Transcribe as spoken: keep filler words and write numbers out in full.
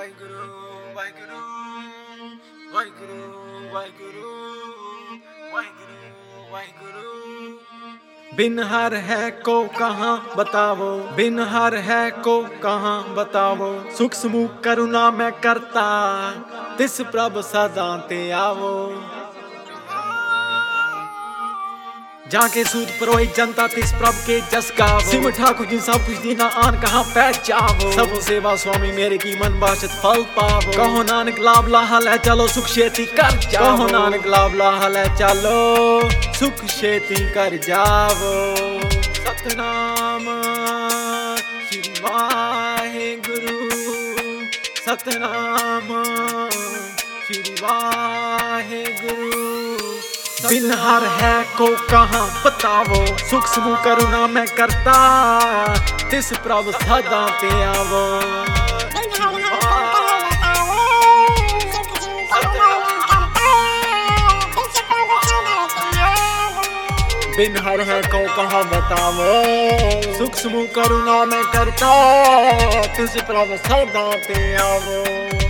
ਵਾਹਿਗੁਰੂ ਵਾਹਿਗੁਰੂ ਵਾਹਿਗੁਰੂ ਵਾਹਿਗੁਰੂ ਵਾਹਿਗੁਰੂ ਵਾਹਿਗੁਰੂ। बिन हर है को कहाँ बतावो, बिन हर है को कहाँ बतावो। सुख समूह करुणा मैं करता, तिस प्रभ सदा ते आवो। जाके सूद परोई जनता तिस प्रभ के जस गावो। सिम ठाकुर जी सब कुछ दीना आन कहाँ पैठ जावो। सब सेवा स्वामी मेरे की मन बाशत फल पावो। कहो नानक लाभ लाहा ले चलो सुख शेती कर जावो। कहो नानक लाभ लाहा ले चलो सुख शेती कर जावो। सतनाम श्री वाहेगुरु, सतनाम श्री वाहेगुरु। बिन हर है को कहाँ बतावो, सुख समूह करुणा मैं करता, तिस प्रभ सदा ते आवो। बिन हर है को कहाँ बतावो, सुख समूह करुणा मैं करता, तिस प्रभ सदा ते आवो।